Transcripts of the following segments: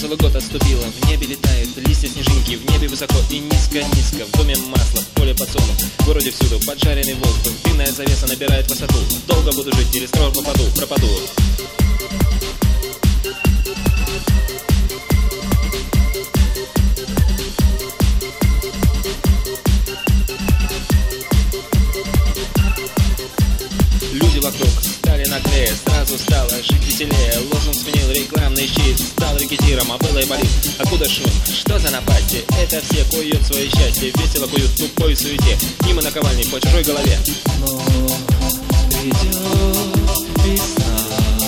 Новый год отступила, в небе летают листья снежинки, в небе высоко и низко-низко, в доме масло, в поле подсолнух, в городе всюду поджаренный воздух, дымная завеса набирает высоту. Долго буду жить или скоро пропаду. Люди вокруг стали наглее, сразу стало жить веселее. Лозунг сменил рекламный щит, стал рекетиром, а было и болит. Откуда шум? Что за напасти? Это все куют свое счастье, весело куют в тупой суете. Мимо наковальни по чужой голове. Но придет весна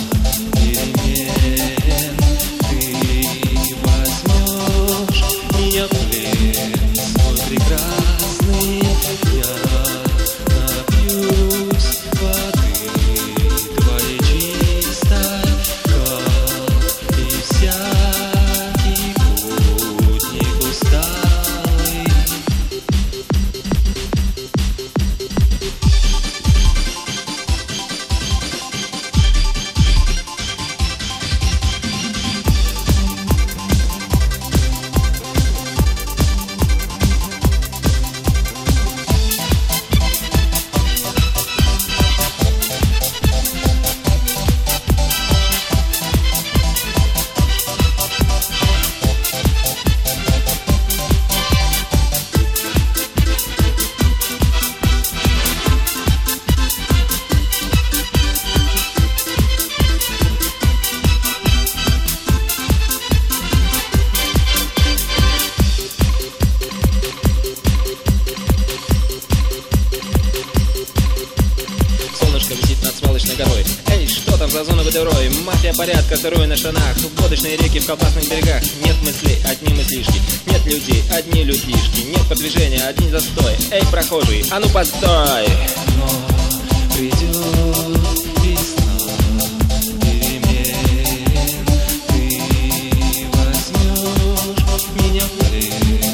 перемен, ты возьмешь меня в плен свой прекрасный. Я напьюсь воды твоей чистой, как и всякий путник усталый. Висит над свалочной горой. Эй, что там за зона водорой? Мафия порядка, сырой на штанах, водочные реки в колбасных берегах. Нет мыслей, одни мыслишки. Нет людей, одни людишки. Нет продвижения, одни застой. Эй, прохожий, а ну постой! Но придет весна перемен, ты возьмешь меня в плен.